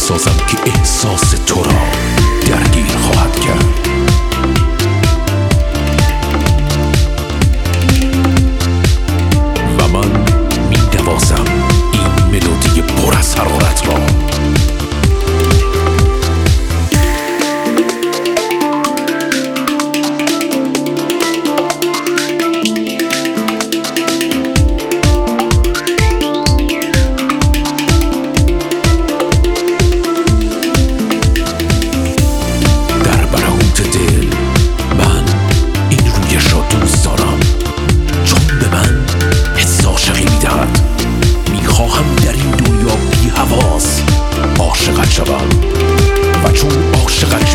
بسازم که احساس تو را درگیر خواهد کرد. و من می نوازم این ملودی پر از حرارت را. عاشقت شوم و چون عاشقت